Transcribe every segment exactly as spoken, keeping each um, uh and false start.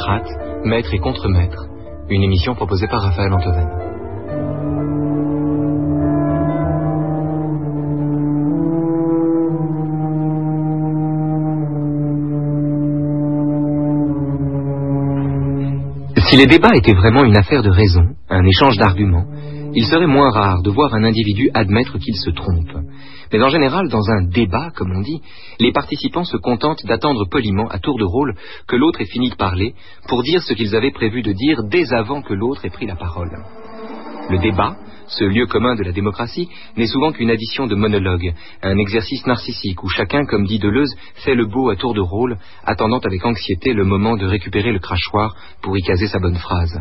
Socrate, maître et contre-maître, une émission proposée par Raphaël Antoven. Si les débats étaient vraiment une affaire de raison, un échange d'arguments, il serait moins rare de voir un individu admettre qu'il se trompe. Mais en général, dans un débat, comme on dit, les participants se contentent d'attendre poliment, à tour de rôle, que l'autre ait fini de parler, pour dire ce qu'ils avaient prévu de dire dès avant que l'autre ait pris la parole. Le débat, ce lieu commun de la démocratie, n'est souvent qu'une addition de monologues, un exercice narcissique où chacun, comme dit Deleuze, fait le beau à tour de rôle, attendant avec anxiété le moment de récupérer le crachoir pour y caser sa bonne phrase.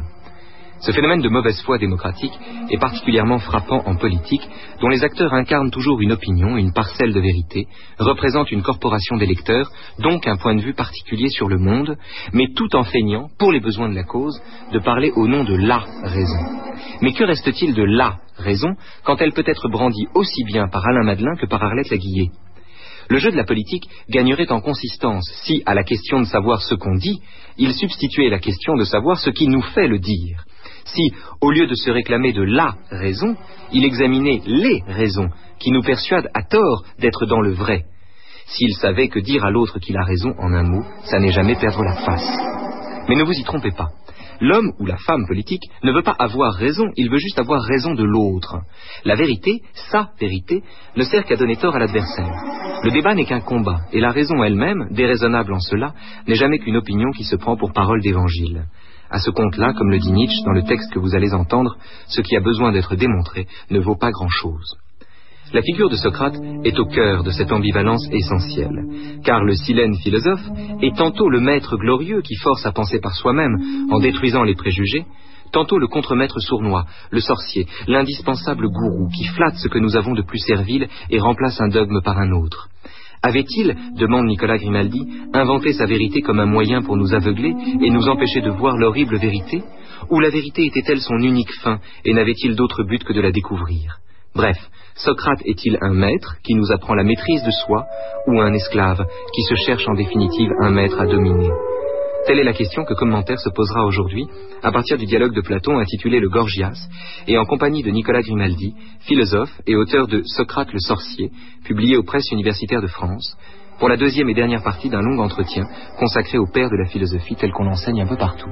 Ce phénomène de mauvaise foi démocratique est particulièrement frappant en politique, dont les acteurs incarnent toujours une opinion, une parcelle de vérité, représentent une corporation d'électeurs, donc un point de vue particulier sur le monde, mais tout en feignant, pour les besoins de la cause, de parler au nom de la raison. Mais que reste-t-il de la raison quand elle peut être brandie aussi bien par Alain Madelin que par Arlette Laguillet ? Le jeu de la politique gagnerait en consistance si, à la question de savoir ce qu'on dit, il substituait la question de savoir ce qui nous fait le dire. Si, au lieu de se réclamer de la raison, il examinait les raisons qui nous persuadent à tort d'être dans le vrai. S'il savait que dire à l'autre qu'il a raison en un mot, ça n'est jamais perdre la face. Mais ne vous y trompez pas. L'homme ou la femme politique ne veut pas avoir raison, il veut juste avoir raison de l'autre. La vérité, sa vérité, ne sert qu'à donner tort à l'adversaire. Le débat n'est qu'un combat, et la raison elle-même, déraisonnable en cela, n'est jamais qu'une opinion qui se prend pour parole d'évangile. À ce compte-là, comme le dit Nietzsche dans le texte que vous allez entendre, ce qui a besoin d'être démontré ne vaut pas grand-chose. La figure de Socrate est au cœur de cette ambivalence essentielle, car le silène philosophe est tantôt le maître glorieux qui force à penser par soi-même en détruisant les préjugés, tantôt le contremaître sournois, le sorcier, l'indispensable gourou qui flatte ce que nous avons de plus servile et remplace un dogme par un autre. Avait-il, demande Nicolas Grimaldi, inventé sa vérité comme un moyen pour nous aveugler et nous empêcher de voir l'horrible vérité? Ou la vérité était-elle son unique fin et n'avait-il d'autre but que de la découvrir? Bref, Socrate est-il un maître qui nous apprend la maîtrise de soi ou un esclave qui se cherche en définitive un maître à dominer? Telle est la question que Commentaire se posera aujourd'hui à partir du dialogue de Platon intitulé Le Gorgias et en compagnie de Nicolas Grimaldi, philosophe et auteur de Socrate le sorcier, publié aux presses universitaires de France, pour la deuxième et dernière partie d'un long entretien consacré au père de la philosophie tel qu'on l'enseigne un peu partout.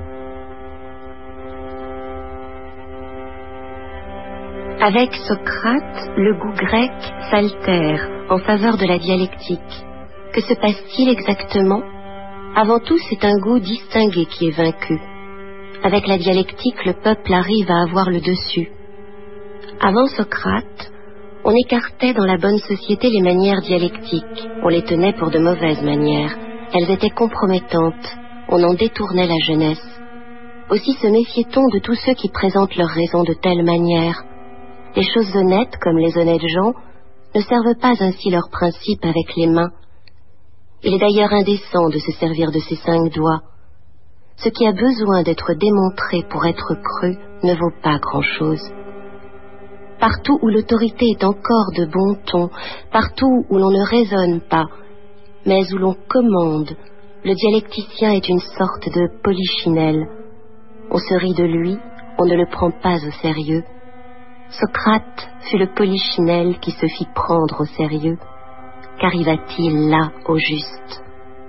Avec Socrate, le goût grec s'altère en faveur de la dialectique. Que se passe-t-il exactement ? Avant tout, c'est un goût distingué qui est vaincu. Avec la dialectique, le peuple arrive à avoir le dessus. Avant Socrate, on écartait dans la bonne société les manières dialectiques. On les tenait pour de mauvaises manières. Elles étaient compromettantes. On en détournait la jeunesse. Aussi se méfiait-on de tous ceux qui présentent leurs raisons de telle manière. Les choses honnêtes, comme les honnêtes gens, ne servent pas ainsi leurs principes avec les mains. Il est d'ailleurs indécent de se servir de ses cinq doigts. Ce qui a besoin d'être démontré pour être cru ne vaut pas grand-chose. Partout où l'autorité est encore de bon ton, partout où l'on ne raisonne pas, mais où l'on commande, le dialecticien est une sorte de polichinelle. On se rit de lui, on ne le prend pas au sérieux. Socrate fut le polichinelle qui se fit prendre au sérieux. Qu'arriva-t-il là au juste?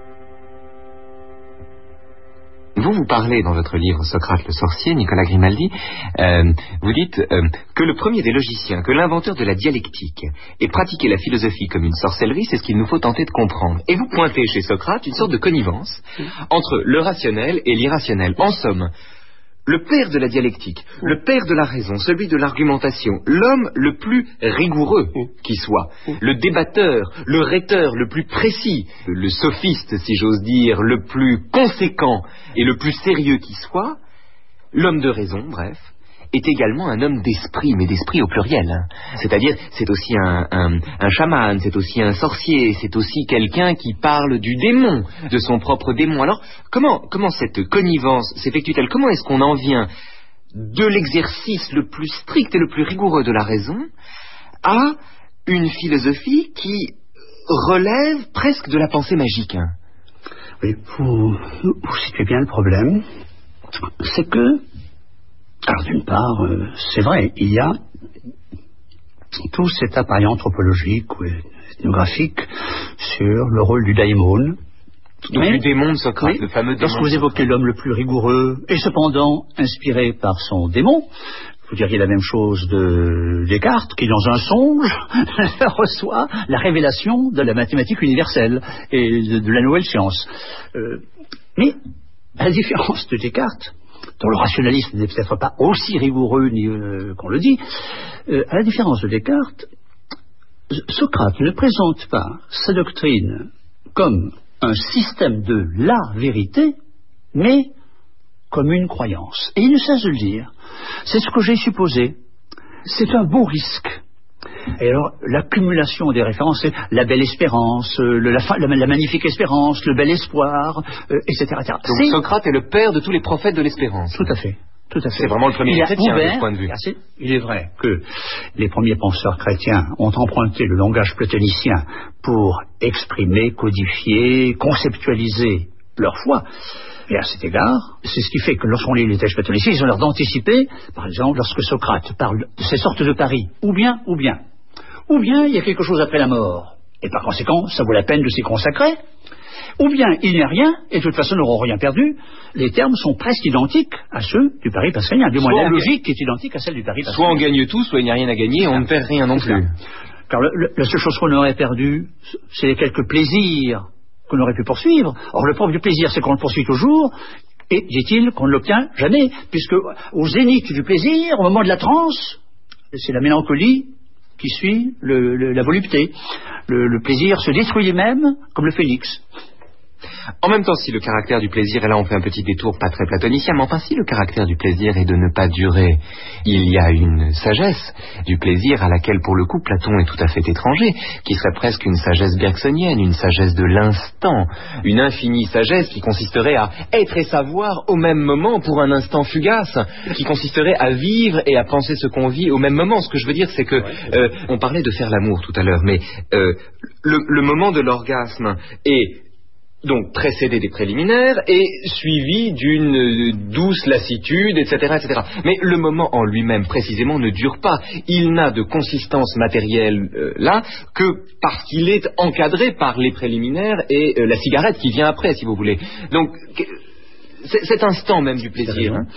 Vous vous parlez dans votre livre Socrate le sorcier, Nicolas Grimaldi, euh, vous dites euh, que le premier des logiciens, que l'inventeur de la dialectique ait pratiqué la philosophie comme une sorcellerie, c'est ce qu'il nous faut tenter de comprendre. Et vous pointez chez Socrate une sorte de connivence entre le rationnel et l'irrationnel. En somme, le père de la dialectique, le père de la raison, celui de l'argumentation, l'homme le plus rigoureux qui soit, le débatteur, le rhéteur le plus précis, le sophiste, si j'ose dire, le plus conséquent et le plus sérieux qui soit, l'homme de raison, bref, est également un homme d'esprit, mais d'esprit au pluriel. Hein. C'est-à-dire, c'est aussi un, un, un chaman, c'est aussi un sorcier, c'est aussi quelqu'un qui parle du démon, de son propre démon. Alors, comment, comment cette connivence s'effectue-t-elle? Comment est-ce qu'on en vient de l'exercice le plus strict et le plus rigoureux de la raison à une philosophie qui relève presque de la pensée magique, hein? Oui, vous, vous situez bien le problème. C'est que, alors d'une part, euh, c'est vrai, il y a tout cet appareil anthropologique ou ethnographique sur le rôle du daimon. Donc mais, du démon de Socrate, le fameux démon. Lorsque vous évoquez l'homme le plus rigoureux et cependant inspiré par son démon, vous diriez la même chose de Descartes, qui dans un songe reçoit la révélation de la mathématique universelle et de, de la nouvelle science. Euh, mais, à la différence de Descartes, dont le rationalisme n'est peut-être pas aussi rigoureux ni, euh, qu'on le dit, euh, à la différence de Descartes, Socrate ne présente pas sa doctrine comme un système de la vérité, mais comme une croyance. Et il ne cesse de le dire. C'est ce que j'ai supposé. C'est un beau risque. Et alors, l'accumulation des références, c'est la belle espérance, le, la, la, la magnifique espérance, le bel espoir, euh, et cetera, et cetera. Donc Socrate est le père de tous les prophètes de l'espérance. Tout à fait. Tout à fait. C'est vraiment le premier chrétien de ce point de vue. Il est vrai que les premiers penseurs chrétiens ont emprunté le langage platonicien pour exprimer, codifier, conceptualiser leur foi. Et à cet égard, c'est ce qui fait que lorsqu'on lit les textes platoniciens, ils ont l'air d'anticiper, par exemple, lorsque Socrate parle de ces sortes de paris, ou bien, ou bien, ou bien il y a quelque chose après la mort, et par conséquent, ça vaut la peine de s'y consacrer, ou bien il n'y a rien, et de toute façon, nous n'aurons rien perdu. Les termes sont presque identiques à ceux du pari pascalien, du moins la logique est identique à celle du pari pascalien. Soit on gagne tout, soit il n'y a rien à gagner, et on ne perd rien non plus. Car le, le, la seule chose qu'on aurait perdu, c'est les quelques plaisirs qu'on aurait pu poursuivre. Or, le propre du plaisir, c'est qu'on le poursuit toujours, et, dit-il, qu'on ne l'obtient jamais, puisque au zénith du plaisir, au moment de la transe, c'est la mélancolie qui suit le, le, la volupté. Le, le plaisir se détruit lui-même, comme le phénix. En même temps, si le caractère du plaisir, et là on fait un petit détour pas très platonicien, mais enfin si le caractère du plaisir est de ne pas durer, il y a une sagesse du plaisir à laquelle pour le coup Platon est tout à fait étranger, qui serait presque une sagesse bergsonienne, une sagesse de l'instant, une infinie sagesse qui consisterait à être et savoir au même moment pour un instant fugace, qui consisterait à vivre et à penser ce qu'on vit au même moment. Ce que je veux dire, c'est que euh, on parlait de faire l'amour tout à l'heure, mais euh, le, le moment de l'orgasme est donc précédé des préliminaires et suivi d'une douce lassitude, et cetera, et cetera. Mais le moment en lui-même, précisément, ne dure pas. Il n'a de consistance matérielle euh, là que parce qu'il est encadré par les préliminaires et euh, la cigarette qui vient après, si vous voulez. Donc, cet instant même du plaisir. Hein.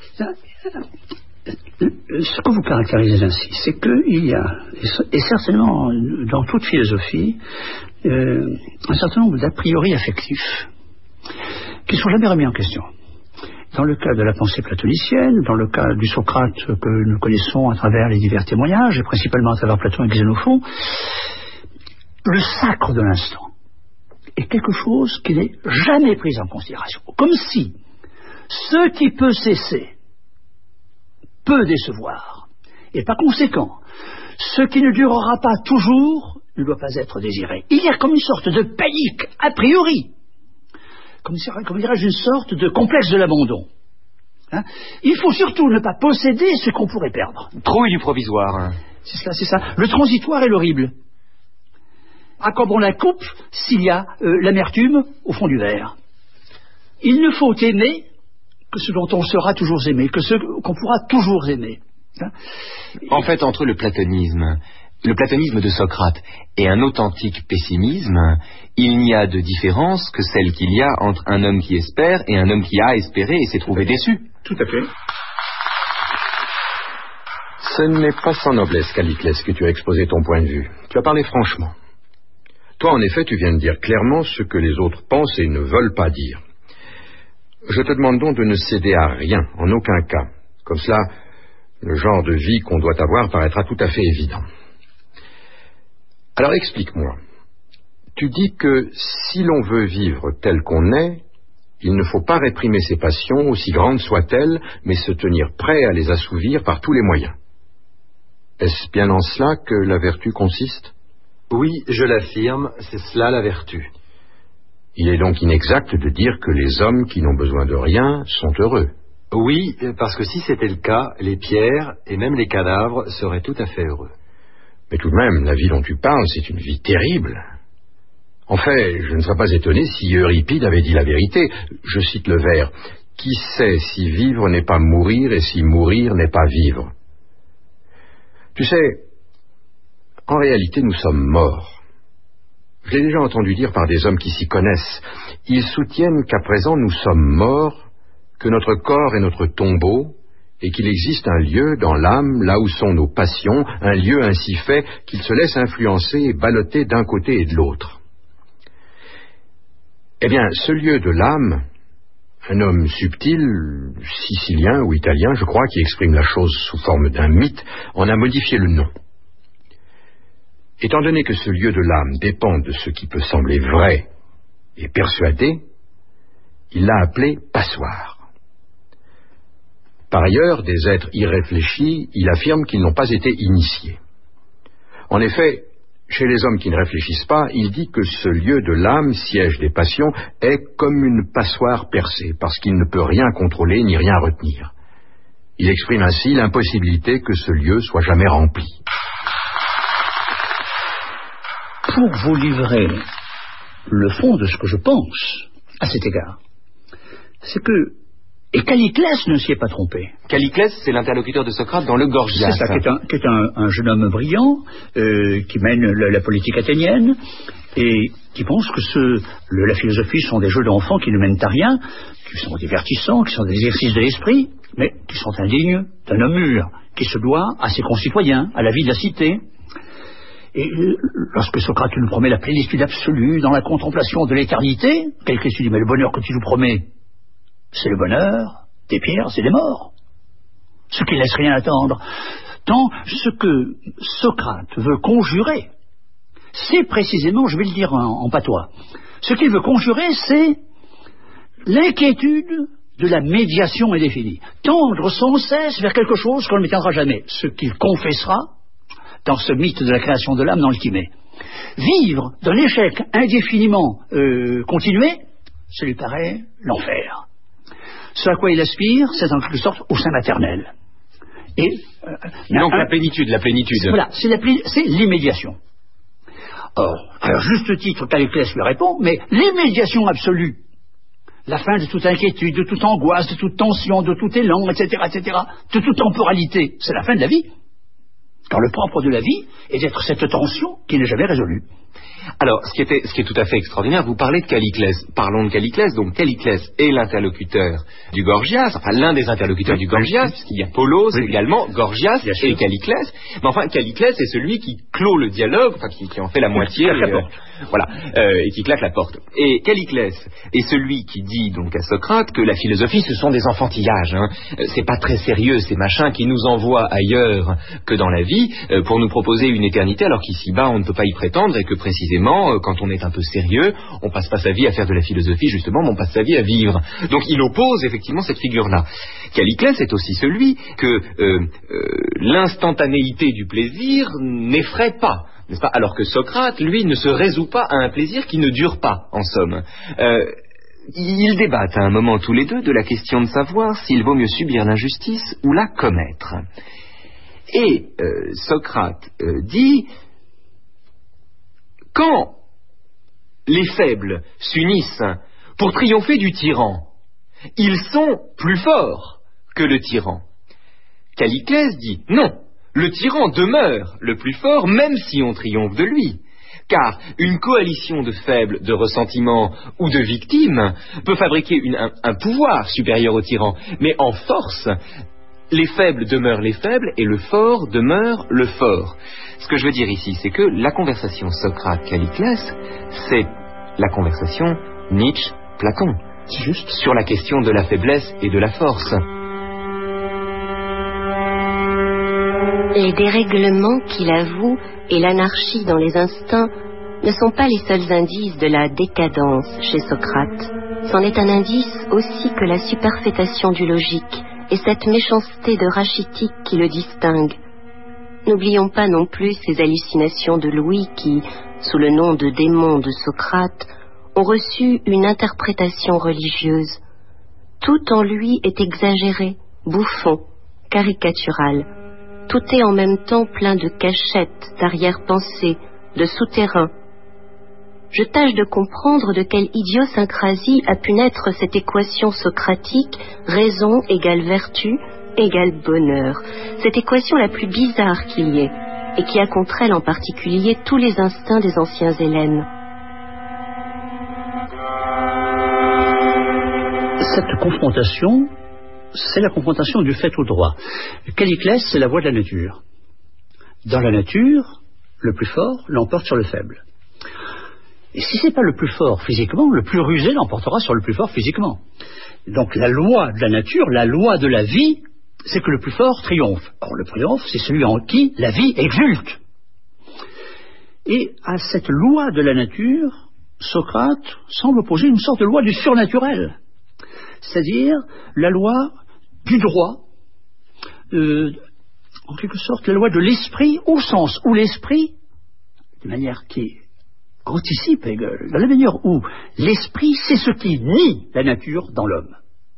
Ce que vous caractérisez ainsi, c'est qu'il y a, et certainement dans toute philosophie, euh, un certain nombre d'a priori affectifs qui ne sont jamais remis en question. Dans le cas de la pensée platonicienne, dans le cas du Socrate que nous connaissons à travers les divers témoignages, et principalement à travers Platon et Xénophon, le sacre de l'instant est quelque chose qui n'est jamais pris en considération. Comme si ce qui peut cesser peut décevoir. Et par conséquent, ce qui ne durera pas toujours ne doit pas être désiré. Il y a comme une sorte de panique, a priori, comme, comme dirais-je, une sorte de complexe de l'abandon. Hein? Il faut surtout ne pas posséder ce qu'on pourrait perdre. Trouille du provisoire. Hein. C'est ça, c'est ça. Le transitoire est l'horrible. À quoi bon la coupe s'il y a euh, l'amertume au fond du verre? Il ne faut aimer que ce dont on sera toujours aimé, que ce qu'on pourra toujours aimer. Hein? En fait, entre le platonisme, le platonisme de Socrate et un authentique pessimisme, il n'y a de différence que celle qu'il y a entre un homme qui espère et un homme qui a espéré et s'est trouvé déçu. Tout à fait. Ce n'est pas sans noblesse, Calliclès, que tu as exposé ton point de vue. Tu as parlé franchement. Toi, en effet, tu viens de dire clairement ce que les autres pensent et ne veulent pas dire. Je te demande donc de ne céder à rien, en aucun cas. Comme cela, le genre de vie qu'on doit avoir paraîtra tout à fait évident. Alors explique-moi. Tu dis que si l'on veut vivre tel qu'on est, il ne faut pas réprimer ses passions, aussi grandes soient-elles, mais se tenir prêt à les assouvir par tous les moyens. Est-ce bien en cela que la vertu consiste ? Oui, je l'affirme, c'est cela la vertu. Il est donc inexact de dire que les hommes qui n'ont besoin de rien sont heureux. Oui, parce que si c'était le cas, les pierres et même les cadavres seraient tout à fait heureux. Mais tout de même, la vie dont tu parles, c'est une vie terrible. En fait, je ne serais pas étonné si Euripide avait dit la vérité. Je cite le vers. « Qui sait si vivre n'est pas mourir et si mourir n'est pas vivre ?» Tu sais, en réalité, nous sommes morts. Je l'ai déjà entendu dire par des hommes qui s'y connaissent. Ils soutiennent qu'à présent nous sommes morts, que notre corps est notre tombeau, et qu'il existe un lieu dans l'âme, là où sont nos passions, un lieu ainsi fait qu'il se laisse influencer et balloter d'un côté et de l'autre. Eh bien, ce lieu de l'âme, un homme subtil, sicilien ou italien, je crois, qui exprime la chose sous forme d'un mythe, en a modifié le nom. Étant donné que ce lieu de l'âme dépend de ce qui peut sembler vrai et persuadé, il l'a appelé passoire. Par ailleurs, des êtres irréfléchis, il affirme qu'ils n'ont pas été initiés. En effet, chez les hommes qui ne réfléchissent pas, il dit que ce lieu de l'âme, siège des passions, est comme une passoire percée, parce qu'il ne peut rien contrôler ni rien retenir. Il exprime ainsi l'impossibilité que ce lieu soit jamais rempli. Pour vous livrer le fond de ce que je pense à cet égard, c'est que, et Calliclès ne s'y est pas trompé. Calliclès, c'est l'interlocuteur de Socrate dans le Gorgias. C'est ça, qui est un, qui est un, un jeune homme brillant, euh, qui mène la, la politique athénienne, et qui pense que ce, le, la philosophie sont des jeux d'enfants qui ne mènent à rien, qui sont divertissants, qui sont des exercices de l'esprit, mais qui sont indignes d'un homme mûr, qui se doit à ses concitoyens, à la vie de la cité. Et lorsque Socrate nous promet la plénitude absolue dans la contemplation de l'éternité, quelqu'un se dit, mais le bonheur que tu nous promets, c'est le bonheur des pierres et des morts, ce qui laisse rien attendre. Tant ce que Socrate veut conjurer, c'est précisément, je vais le dire en, en patois, ce qu'il veut conjurer, c'est l'inquiétude de la médiation indéfinie. Tendre sans cesse vers quelque chose qu'on ne m'éteindra jamais, ce qu'il confessera dans ce mythe de la création de l'âme dans le Timée. Vivre d'un échec indéfiniment euh, continué, ça lui paraît l'enfer. Ce à quoi il aspire, c'est en quelque sorte au sein maternel. Et euh, donc un, la plénitude, la plénitude. Voilà, c'est, la plé, c'est l'immédiation. Or, alors juste titre, Calliclès lui répond, mais l'immédiation absolue, la fin de toute inquiétude, de toute angoisse, de toute tension, de tout élan, et cetera, et cetera, de toute temporalité, c'est la fin de la vie. Car le propre de la vie est d'être cette tension qui n'est jamais résolue. Alors, ce qui, était, ce qui est tout à fait extraordinaire, vous parlez de Calliclès. Parlons de Calliclès. Donc, Calliclès est l'interlocuteur du Gorgias, enfin l'un des interlocuteurs du Gorgias, puisqu'il y a Polos oui. également, Gorgias Bien et sûr. Calliclès. Mais enfin, Calliclès est celui qui clôt le dialogue, enfin qui, qui en fait la moitié, euh, voilà, euh, et qui claque la porte. Et Calliclès est celui qui dit donc à Socrate que la philosophie, ce sont des enfantillages. Hein. C'est pas très sérieux, ces machins qui nous envoient ailleurs que dans la vie euh, pour nous proposer une éternité, alors qu'ici-bas on ne peut pas y prétendre et que précisément quand on est un peu sérieux, on passe pas sa vie à faire de la philosophie justement, mais on passe sa vie à vivre. Donc il oppose effectivement cette figure-là. Calliclès est aussi celui que euh, euh, l'instantanéité du plaisir n'effraie pas, n'est-ce pas ? Alors que Socrate, lui, ne se résout pas à un plaisir qui ne dure pas, en somme. Euh, ils débattent à un moment tous les deux de la question de savoir s'il vaut mieux subir l'injustice ou la commettre. Et euh, Socrate euh, dit... Quand les faibles s'unissent pour triompher du tyran, ils sont plus forts que le tyran. Calliclès dit non, le tyran demeure le plus fort même si on triomphe de lui. Car une coalition de faibles, de ressentiments ou de victimes peut fabriquer une, un, un pouvoir supérieur au tyran, mais en force, les faibles demeurent les faibles et le fort demeure le fort. Ce que je veux dire ici, c'est que la conversation Socrate-Calliclès, c'est la conversation Nietzsche-Platon, juste sur la question de la faiblesse et de la force. Les dérèglements qu'il avoue et l'anarchie dans les instincts ne sont pas les seuls indices de la décadence chez Socrate. C'en est un indice aussi que la superfétation du logique et cette méchanceté de rachitique qui le distingue. N'oublions pas non plus ces hallucinations de Louis qui, sous le nom de démons de Socrate, ont reçu une interprétation religieuse. Tout en lui est exagéré, bouffon, caricatural. Tout est en même temps plein de cachettes, d'arrière-pensées, de souterrains. je tâche de comprendre de quelle idiosyncrasie a pu naître cette équation socratique, raison égale vertu égale bonheur, cette équation la plus bizarre qu'il y ait, et qui a contre elle en particulier tous les instincts des anciens Hellènes. Cette confrontation, c'est la confrontation du fait au droit. Calliclès, c'est la voie de la nature. Dans la nature, le plus fort l'emporte sur le faible. Et si ce n'est pas le plus fort physiquement, le plus rusé l'emportera sur le plus fort physiquement. Donc la loi de la nature, la loi de la vie, c'est que le plus fort triomphe. Or le triomphe, c'est celui en qui la vie exulte. Et à cette loi de la nature, Socrate semble opposer une sorte de loi du surnaturel. C'est-à-dire la loi du droit, euh, en quelque sorte la loi de l'esprit, au sens où l'esprit, de manière qui anticipe Hegel, dans la manière où l'esprit, c'est ce qui nie la nature dans l'homme.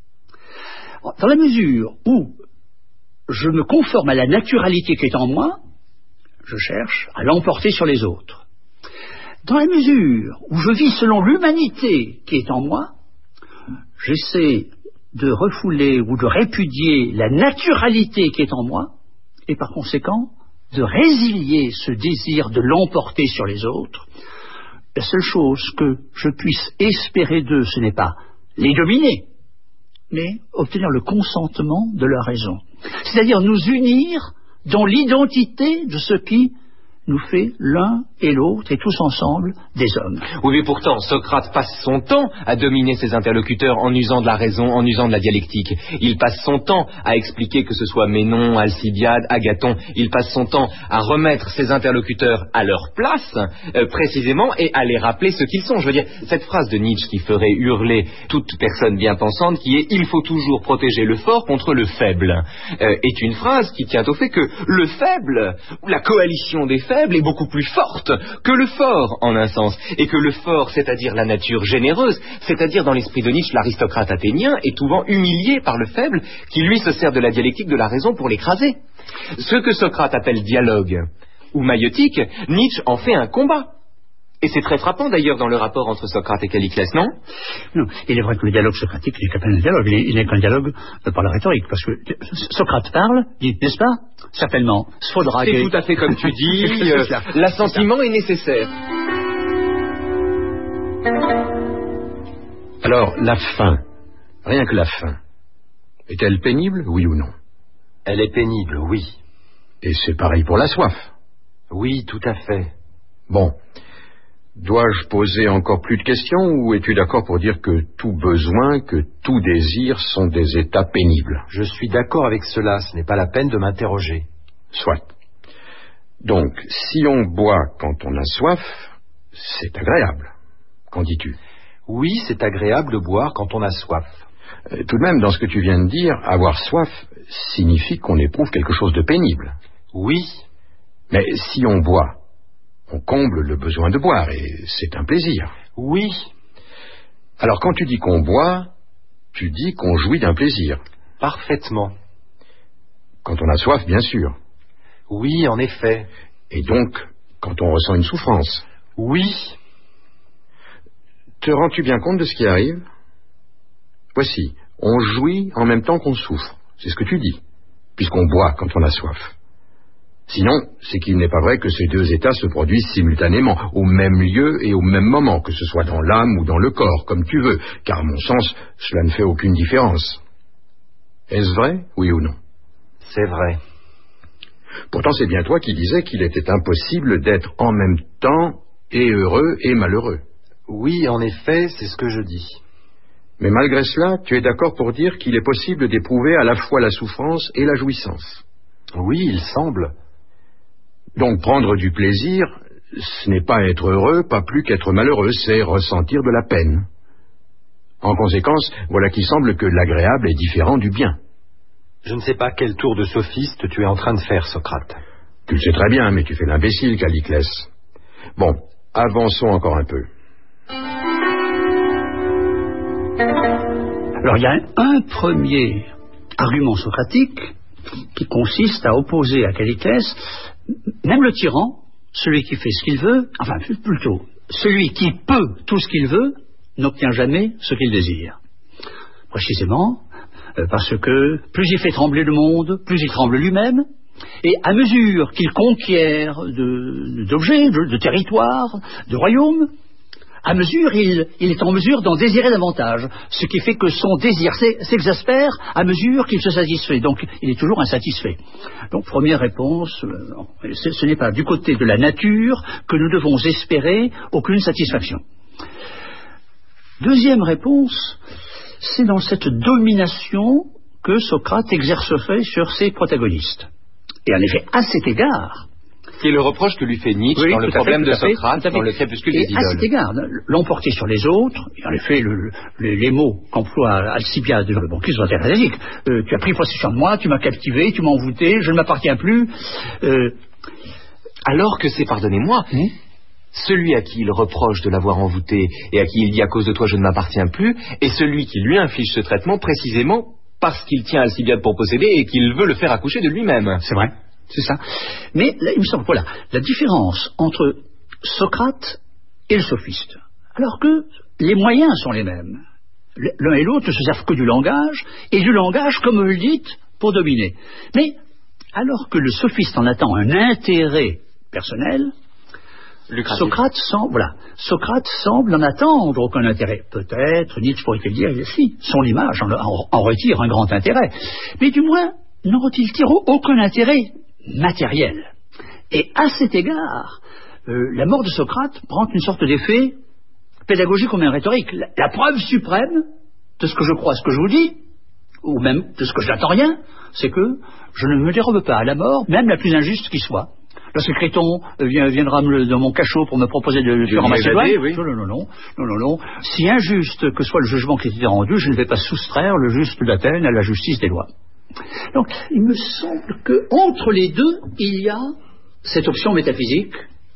Dans la mesure où je me conforme à la naturalité qui est en moi, je cherche à l'emporter sur les autres. Dans la mesure où je vis selon l'humanité qui est en moi, j'essaie de refouler ou de répudier la naturalité qui est en moi, et par conséquent, de résilier ce désir de l'emporter sur les autres. La seule chose que je puisse espérer d'eux, ce n'est pas les dominer, mais obtenir le consentement de leur raison. C'est-à-dire nous unir dans l'identité de ce qui nous fait l'un et l'autre, et tous ensemble, des hommes. Oui, mais pourtant, Socrate passe son temps à dominer ses interlocuteurs en usant de la raison, en usant de la dialectique. Il passe son temps à expliquer que ce soit Ménon, Alcibiade, Agathon. Il passe son temps à remettre ses interlocuteurs à leur place, euh, précisément, et à les rappeler ce qu'ils sont. Je veux dire, cette phrase de Nietzsche qui ferait hurler toute personne bien pensante, qui est « il faut toujours protéger le fort contre le faible euh, », est une phrase qui tient au fait que le faible, ou la coalition des faibles, est beaucoup plus forte que le fort en un sens, et que le fort, c'est-à-dire la nature généreuse, c'est-à-dire dans l'esprit de Nietzsche l'aristocrate athénien, est souvent humilié par le faible qui lui se sert de la dialectique de la raison pour l'écraser. Ce que Socrate appelle dialogue ou maïeutique, Nietzsche en fait un combat. Et c'est très frappant d'ailleurs dans le rapport entre Socrate et Calliclès, non? Non, il est vrai que le dialogue socratique n'est qu'un dialogue, il n'est qu'un dialogue par la rhétorique, parce que Socrate parle, dit, n'est-ce pas? Certainement, faudra... C'est tout à fait comme tu dis, euh, l'assentiment est nécessaire. Alors, la fin, rien que la fin, est-elle pénible, oui ou non? Elle est pénible, oui. Et c'est pareil pour la soif? Oui, tout à fait. Bon. Dois-je poser encore plus de questions, ou es-tu d'accord pour dire que tout besoin, que tout désir sont des états pénibles? Je suis d'accord avec cela, ce n'est pas la peine de m'interroger. Soit. Donc, si on boit quand on a soif, c'est agréable. Qu'en dis-tu? Oui, c'est agréable de boire quand on a soif. Euh, tout de même, dans ce que tu viens de dire, avoir soif signifie qu'on éprouve quelque chose de pénible. Oui. Mais si on boit, on comble le besoin de boire, et c'est un plaisir. Oui. Alors quand tu dis qu'on boit, tu dis qu'on jouit d'un plaisir. Parfaitement. Quand on a soif, bien sûr. Oui, en effet. Et donc, quand on ressent une souffrance. Oui. Te rends-tu bien compte de ce qui arrive? Voici, on jouit en même temps qu'on souffre. C'est ce que tu dis, puisqu'on boit quand on a soif. Sinon, c'est qu'il n'est pas vrai que ces deux états se produisent simultanément, au même lieu et au même moment, que ce soit dans l'âme ou dans le corps, comme tu veux, car à mon sens, cela ne fait aucune différence. Est-ce vrai, oui ou non? C'est vrai. Pourtant, c'est bien toi qui disais qu'il était impossible d'être en même temps et heureux et malheureux. Oui, en effet, c'est ce que je dis. Mais malgré cela, tu es d'accord pour dire qu'il est possible d'éprouver à la fois la souffrance et la jouissance? Oui, il semble. Donc prendre du plaisir, ce n'est pas être heureux, pas plus qu'être malheureux, c'est ressentir de la peine. En conséquence, voilà qu'il semble que l'agréable est différent du bien. Je ne sais pas quel tour de sophiste tu es en train de faire, Socrate. Tu le sais très bien, mais tu fais l'imbécile, Calliclès. Bon, avançons encore un peu. Alors il y a un, un premier argument socratique qui consiste à opposer à Calliclès même le tyran, celui qui fait ce qu'il veut, enfin plutôt celui qui peut tout ce qu'il veut n'obtient jamais ce qu'il désire. Précisément, euh, parce que plus il fait trembler le monde, plus il tremble lui-même, et à mesure qu'il conquiert de, d'objets, de, de territoires, de royaumes, à mesure il, il est en mesure d'en désirer davantage, ce qui fait que son désir s'exaspère à mesure qu'il se satisfait. Donc il est toujours insatisfait. Donc première réponse, euh, ce, ce n'est pas du côté de la nature que nous devons espérer aucune satisfaction. Deuxième réponse, c'est dans cette domination que Socrate exercerait sur ses protagonistes. Et en effet, à cet égard... C'est le reproche que lui fait Nietzsche oui, dans le problème fait, de Socrate, fait, dans le crépuscule des idoles. À cet égard, l'emporter sur les autres, et en effet, le, le, les mots qu'emploie Alcibiade, le banquis sont très basiques. Euh, tu as pris possession de moi, tu m'as captivé, tu m'as envoûté, je ne m'appartiens plus. Euh... Alors que c'est, pardonnez-moi... Mmh. Celui à qui il reproche de l'avoir envoûté et à qui il dit à cause de toi je ne m'appartiens plus, est celui qui lui inflige ce traitement précisément parce qu'il tient Alcibiade pour posséder et qu'il veut le faire accoucher de lui-même. C'est vrai, c'est ça. Mais là, il me semble, voilà, la différence entre Socrate et le sophiste, alors que les moyens sont les mêmes. L'un et l'autre ne se servent que du langage, et du langage, comme vous le dites, pour dominer. Mais alors que le sophiste en attend un intérêt personnel, Socrate semble, voilà, Socrate semble en attendre aucun intérêt. Peut-être, Nietzsche pourrait le dire, si, son image en, en, en retire un grand intérêt. Mais du moins, n'en retire aucun intérêt matériel. Et à cet égard, euh, la mort de Socrate prend une sorte d'effet pédagogique ou même rhétorique. La, la preuve suprême de ce que je crois, ce que je vous dis, ou même de ce que je n'attends rien, c'est que je ne me dérobe pas à la mort, même la plus injuste qui soit. Lorsque Créton vient, viendra me, dans mon cachot pour me proposer de le faire en Macédoine, oui. non, non, non, non, non, non, non. Si injuste que soit le jugement qui était rendu, je ne vais pas soustraire le juste d'Athènes à la justice des lois. Donc, il me semble que entre les deux, il y a cette option métaphysique.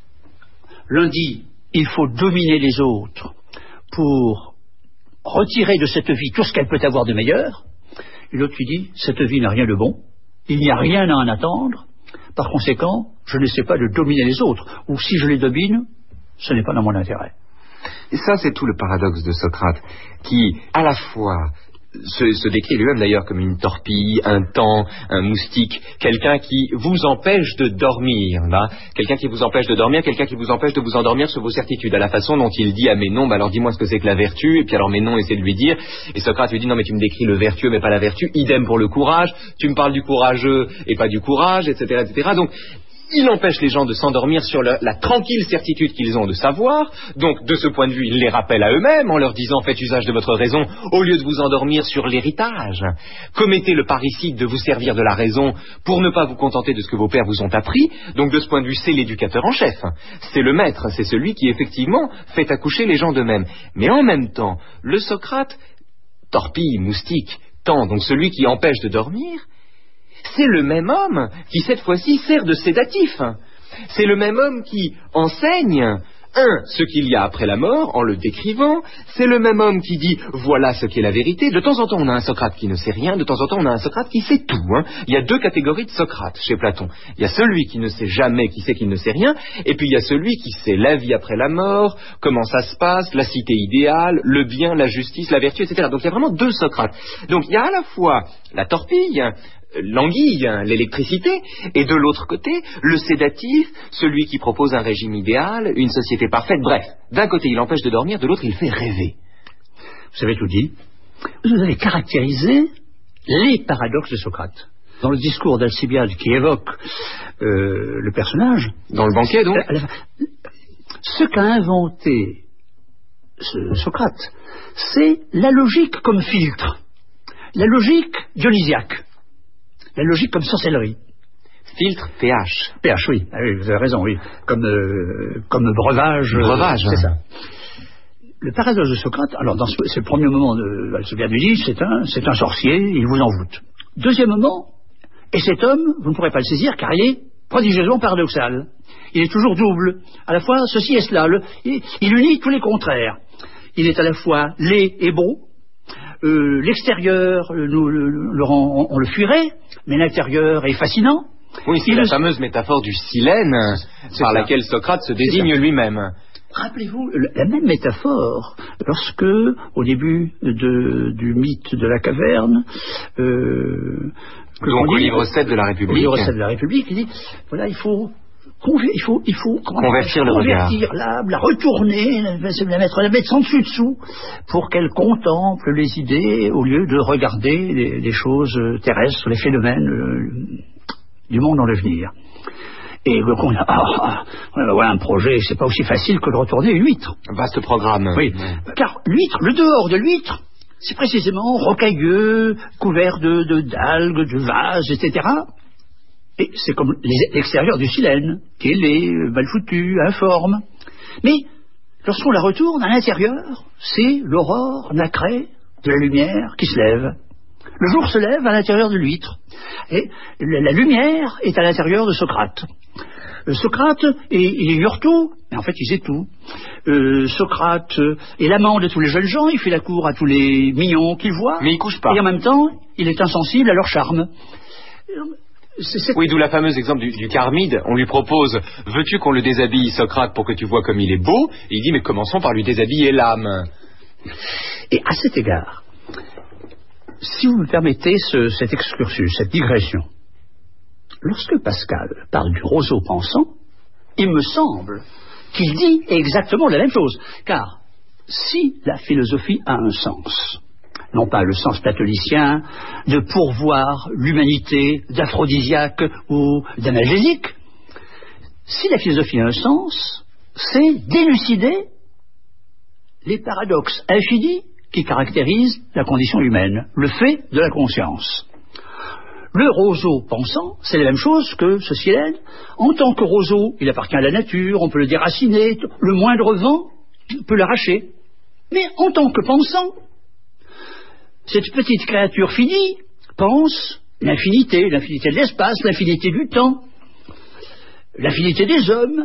L'un dit, il faut dominer les autres pour retirer de cette vie tout ce qu'elle peut avoir de meilleur. Et l'autre lui dit, cette vie n'a rien de bon, il n'y a rien à en attendre. Par conséquent, je n'essaie pas de dominer les autres, ou si je les domine, ce n'est pas dans mon intérêt. Et ça, c'est tout le paradoxe de Socrate, qui, à la fois, se, se décrit lui-même d'ailleurs comme une torpille, un taon, un moustique, quelqu'un qui vous empêche de dormir, là, quelqu'un qui vous empêche de dormir, quelqu'un qui vous empêche de vous endormir sur vos certitudes, à la façon dont il dit à Ménon, bah alors dis-moi ce que c'est que la vertu, et puis alors Ménon essaie de lui dire, et Socrate lui dit, non mais tu me décris le vertueux mais pas la vertu, idem pour le courage, tu me parles du courageux et pas du courage, et cetera, et cetera. Donc, il empêche les gens de s'endormir sur la, la tranquille certitude qu'ils ont de savoir. Donc, de ce point de vue, il les rappelle à eux-mêmes en leur disant « Faites usage de votre raison au lieu de vous endormir sur l'héritage. Commettez le parricide de vous servir de la raison pour ne pas vous contenter de ce que vos pères vous ont appris. » Donc, de ce point de vue, c'est l'éducateur en chef. C'est le maître, c'est celui qui, effectivement, fait accoucher les gens d'eux-mêmes. Mais en même temps, le Socrate, torpille, moustique, taon, donc celui qui empêche de dormir, c'est le même homme qui, cette fois-ci, sert de sédatif. C'est le même homme qui enseigne, un, ce qu'il y a après la mort, en le décrivant. C'est le même homme qui dit, voilà ce qu'est la vérité. De temps en temps, on a un Socrate qui ne sait rien. De temps en temps, on a un Socrate qui sait tout. Hein. Il y a deux catégories de Socrate chez Platon. Il y a celui qui ne sait jamais, qui sait qu'il ne sait rien. Et puis, il y a celui qui sait la vie après la mort, comment ça se passe, la cité idéale, le bien, la justice, la vertu, et cetera. Donc, il y a vraiment deux Socrates. Donc, il y a à la fois la torpille, l'anguille, l'électricité, et de l'autre côté, le sédatif, celui qui propose un régime idéal, une société parfaite, bref. D'un côté, il empêche de dormir, de l'autre, il fait rêver. Vous avez tout dit. Vous avez caractérisé les paradoxes de Socrate. Dans le discours d'Alcibiade qui évoque euh, le personnage... Dans le banquet, donc euh, ce qu'a inventé ce Socrate, c'est la logique comme filtre. La logique dionysiaque. La logique comme sorcellerie. Filtre, pH. pH, oui. Ah, oui, vous avez raison, oui. Comme, euh, comme breuvage. Breuvage. Euh, c'est ça. Le paradoxe de Socrate, alors dans ce, c'est le premier moment de Alcibiade lui dit, c'est un, c'est un sorcier, il vous envoûte. Deuxièmement, et cet homme, vous ne pourrez pas le saisir car il est prodigieusement paradoxal. Il est toujours double. À la fois, ceci et cela. Le, il, il unit tous les contraires. Il est à la fois laid et beau. Euh, l'extérieur, nous, le, le, on, on le fuirait, mais l'intérieur est fascinant. Oui, c'est la le... fameuse métaphore du silène par ça. Laquelle Socrate se désigne lui-même. Rappelez-vous la même métaphore lorsque, au début de, du mythe de la caverne, euh, que donc au livre sept de la République, au livre sept de la République, il dit voilà, il faut conver, il faut, il faut convertir le convertir l'âme, la retourner, la mettre, la mettre en dessus dessous, pour qu'elle contemple les idées au lieu de regarder les, les choses terrestres, les phénomènes euh, du monde en devenir. Et on a, ah, voilà un projet, c'est pas aussi facile que de retourner l'huître. Vaste programme. Oui, mmh. Car l'huître, le dehors de l'huître, c'est précisément rocailleux, couvert de, de d'algues, de vases, et cetera. Et c'est comme l'extérieur du silène, qui est laid, mal foutu, informe. Mais lorsqu'on la retourne à l'intérieur, c'est l'aurore nacrée de la lumière qui se lève. Le jour se lève à l'intérieur de l'huître. Et la lumière est à l'intérieur de Socrate. Euh, Socrate, est, il ignore tout, mais en fait il sait tout. Euh, Socrate est l'amant de tous les jeunes gens, il fait la cour à tous les mignons qu'il voit. Mais il couche pas. Et en même temps, il est insensible à leur charme. C'est, c'est... Oui, d'où la fameuse exemple du, du Charmide. On lui propose, veux-tu qu'on le déshabille, Socrate, pour que tu vois comme il est beau? Et il dit, mais commençons par lui déshabiller l'âme. Et à cet égard, si vous me permettez ce, cette excursus, cette digression, lorsque Pascal parle du roseau pensant, il me semble qu'il dit exactement la même chose. Car si la philosophie a un sens, non pas le sens platonicien de pourvoir l'humanité d'aphrodisiaque ou d'analgésique, si la philosophie a un sens, c'est d'élucider les paradoxes infinis qui caractérisent la condition humaine, le fait de la conscience. Le roseau pensant, c'est la même chose que ce silène. En tant que roseau, il appartient à la nature, on peut le déraciner, le moindre vent peut l'arracher. Mais en tant que pensant, cette petite créature finie pense l'infinité, l'infinité de l'espace, l'infinité du temps, l'infinité des hommes.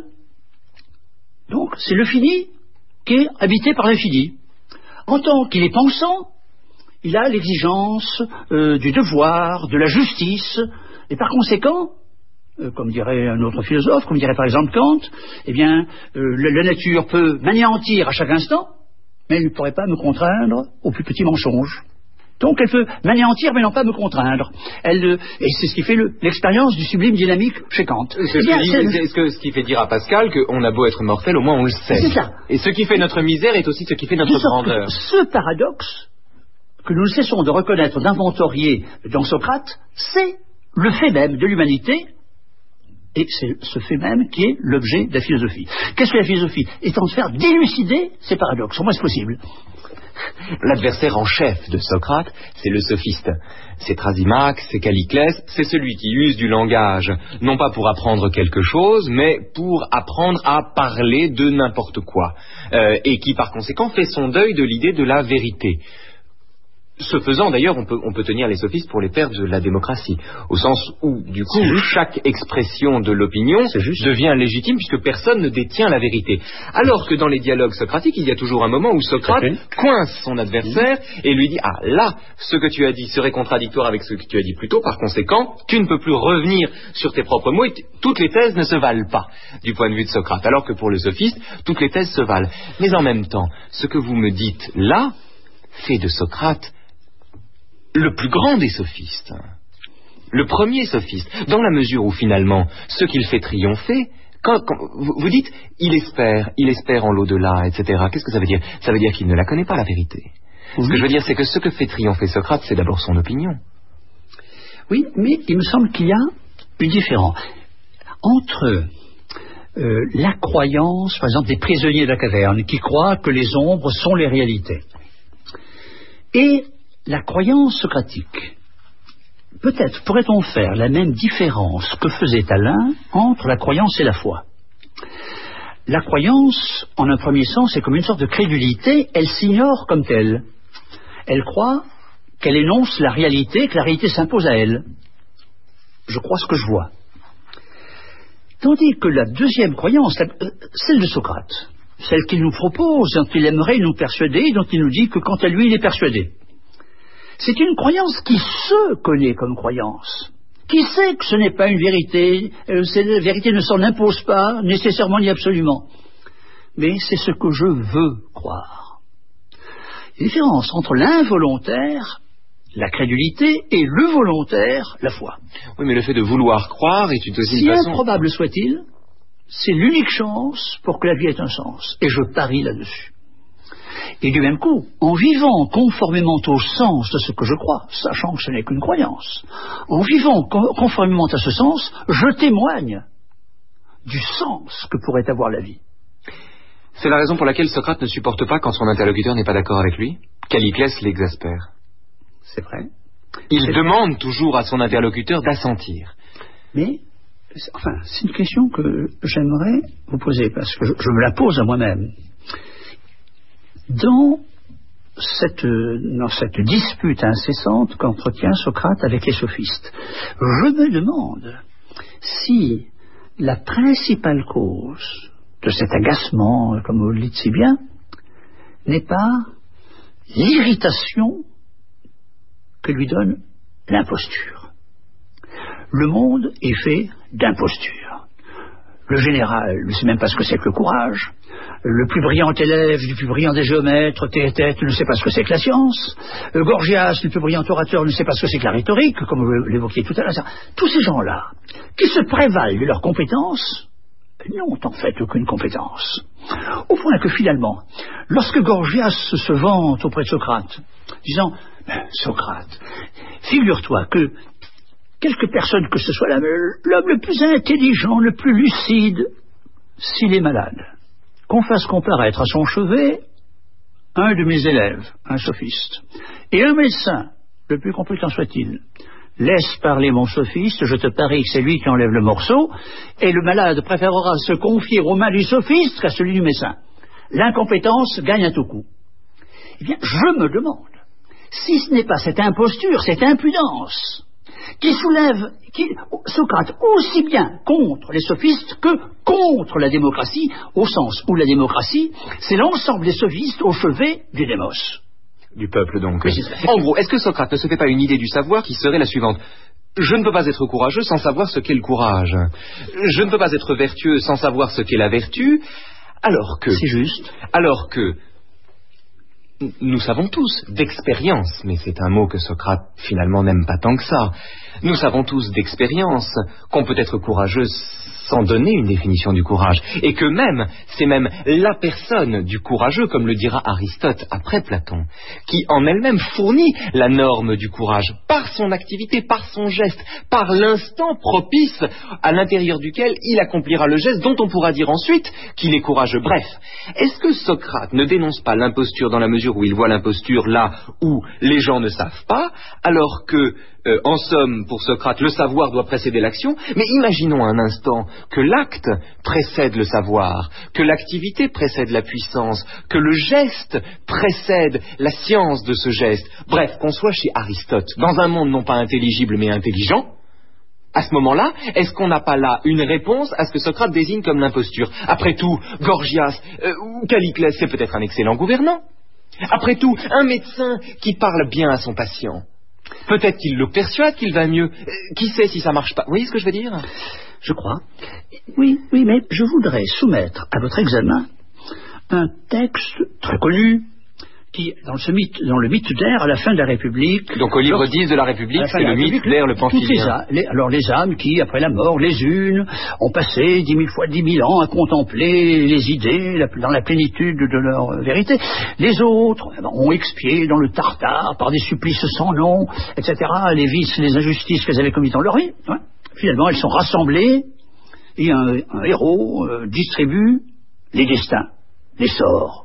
Donc c'est le fini qui est habité par l'infini. En tant qu'il est pensant, il a l'exigence euh, du devoir, de la justice, et par conséquent, euh, comme dirait un autre philosophe, comme dirait par exemple Kant, eh bien, euh, la, la nature peut m'anéantir à chaque instant, mais elle ne pourrait pas me contraindre au plus petit mensonge. Donc elle peut m'anéantir, mais non pas me contraindre. Elle, euh, et c'est ce qui fait le, l'expérience du sublime dynamique chez Kant. C'est, eh bien, ce, c'est... Ce, que, ce qui fait dire à Pascal qu'on a beau être mortel, au moins on le sait. C'est ça. Et ce qui fait notre misère est aussi ce qui fait notre grandeur. Ce paradoxe que nous cessons de reconnaître, d'inventorier dans Socrate, c'est le fait même de l'humanité, et c'est ce fait même qui est l'objet de la philosophie. Qu'est-ce que la philosophie? Étant de faire d'élucider ces paradoxes, au moins c'est possible. L'adversaire en chef de Socrate, c'est le sophiste. C'est Thrasymachs, c'est Calliclès, c'est celui qui use du langage, non pas pour apprendre quelque chose, mais pour apprendre à parler de n'importe quoi, euh, et qui par conséquent fait son deuil de l'idée de la vérité. Ce faisant, d'ailleurs, on peut, on peut tenir les sophistes pour les pères de la démocratie, au sens où, du coup, chaque expression de l'opinion devient légitime puisque personne ne détient la vérité. Alors que dans les dialogues socratiques, il y a toujours un moment où Socrate coince son adversaire et lui dit « Ah, là, ce que tu as dit serait contradictoire avec ce que tu as dit plus tôt, par conséquent, tu ne peux plus revenir sur tes propres mots et t- toutes les thèses ne se valent pas du point de vue de Socrate. » Alors que pour le sophiste, toutes les thèses se valent. Mais en même temps, ce que vous me dites là fait de Socrate le plus grand des sophistes, le premier sophiste, dans la mesure où finalement, ce qu'il fait triompher, quand, quand vous, vous dites, il espère, il espère en l'au-delà, et cetera. Qu'est-ce que ça veut dire? Ça veut dire qu'il ne la connaît pas, la vérité. Oui. Ce que je veux dire, c'est que ce que fait triompher Socrate, c'est d'abord son opinion. Oui, mais il me semble qu'il y a une différence entre euh, la croyance, par exemple, des prisonniers de la caverne, qui croient que les ombres sont les réalités, et la croyance socratique. Peut-être pourrait-on faire la même différence que faisait Alain entre la croyance et la foi. La croyance, en un premier sens, est comme une sorte de crédulité, elle s'ignore comme telle. Elle croit qu'elle énonce la réalité, que la réalité s'impose à elle. Je crois ce que je vois. Tandis que la deuxième croyance, celle de Socrate, celle qu'il nous propose, dont il aimerait nous persuader, dont il nous dit que quant à lui, il est persuadé, c'est une croyance qui se connaît comme croyance, qui sait que ce n'est pas une vérité, euh, la vérité ne s'en impose pas nécessairement ni absolument, mais c'est ce que je veux croire. Il y a une différence entre l'involontaire, la crédulité, et le volontaire, la foi. Oui, mais le fait de vouloir croire est une aussi Si une façon... improbable soit-il, c'est l'unique chance pour que la vie ait un sens. Et je parie là-dessus. Et du même coup, en vivant conformément au sens de ce que je crois, sachant que ce n'est qu'une croyance, en vivant conformément à ce sens, je témoigne du sens que pourrait avoir la vie. C'est la raison pour laquelle Socrate ne supporte pas quand son interlocuteur n'est pas d'accord avec lui. Calliclès l'exaspère. C'est vrai. Il c'est demande vrai. toujours à son interlocuteur d'assentir. Mais, enfin, c'est une question que j'aimerais vous poser, parce que je, je me la pose à moi-même. Dans cette, dans cette dispute incessante qu'entretient Socrate avec les sophistes, je me demande si la principale cause de cet agacement, comme vous le dites si bien, n'est pas l'irritation que lui donne l'imposture. Le monde est fait d'impostures. Le général ne sait même pas ce que c'est que le courage. Le plus brillant élève du plus brillant des géomètres, Théétète, ne sait pas ce que c'est que la science. Euh, Gorgias, le plus brillant orateur, ne sait pas ce que c'est que la rhétorique, comme vous l'évoquiez tout à l'heure. Tous ces gens-là, qui se prévalent de leurs compétences, n'ont en fait aucune compétence. Au point que finalement, lorsque Gorgias se vante auprès de Socrate, disant ben, « Socrate, figure-toi que quelque personne que ce soit l'homme le plus intelligent, le plus lucide, s'il est malade, qu'on fasse comparaître à son chevet un de mes élèves, un sophiste, et un médecin, le plus compétent soit-il, laisse parler mon sophiste, je te parie que c'est lui qui enlève le morceau, et le malade préférera se confier aux mains du sophiste qu'à celui du médecin. L'incompétence gagne à tout coup. Eh bien, je me demande si ce n'est pas cette imposture, cette impudence, qui soulève qui, Socrate aussi bien contre les sophistes que contre la démocratie, au sens où la démocratie, c'est l'ensemble des sophistes au chevet du démos. Du peuple, donc. Oui, en gros, est-ce que Socrate ne se fait pas une idée du savoir qui serait la suivante ? Je ne peux pas être courageux sans savoir ce qu'est le courage. Je ne peux pas être vertueux sans savoir ce qu'est la vertu, alors que... C'est juste. Alors que... Nous savons tous d'expérience, mais c'est un mot que Socrate finalement n'aime pas tant que ça. Nous savons tous d'expérience qu'on peut être courageux sans donner une définition du courage, et que même, c'est même la personne du courageux, comme le dira Aristote après Platon, qui en elle-même fournit la norme du courage, par son activité, par son geste, par l'instant propice à l'intérieur duquel il accomplira le geste dont on pourra dire ensuite qu'il est courageux. Bref, est-ce que Socrate ne dénonce pas l'imposture dans la mesure où il voit l'imposture là où les gens ne savent pas, alors que, euh, en somme, pour Socrate, le savoir doit précéder l'action? Mais imaginons un instant que l'acte précède le savoir, que l'activité précède la puissance, que le geste précède la science de ce geste. Bref, qu'on soit chez Aristote, dans un monde non pas intelligible mais intelligent. À ce moment-là, est-ce qu'on n'a pas là une réponse à ce que Socrate désigne comme l'imposture? Après tout, Gorgias euh, ou Calliclès, c'est peut-être un excellent gouvernant. Après tout, un médecin qui parle bien à son patient, peut-être qu'il le persuade qu'il va mieux. Euh, qui sait si ça marche pas? Vous voyez ce que je veux dire? Je crois. Oui, oui, mais je voudrais soumettre à votre examen un texte très connu qui, dans, ce mythe, dans le mythe d'Air, à la fin de la République... Donc au livre dix de la République, c'est le mythe d'Air, le pamphilien. Les, alors les âmes qui, après la mort, les unes, ont passé dix mille fois dix mille ans à contempler les idées la, dans la plénitude de leur vérité. Les autres eh ben, ont expié dans le Tartare par des supplices sans nom, et cetera, les vices, les injustices qu'elles avaient commises dans leur vie. Ouais. Finalement, elles sont rassemblées et un, un héros euh, distribue les destins, les sorts.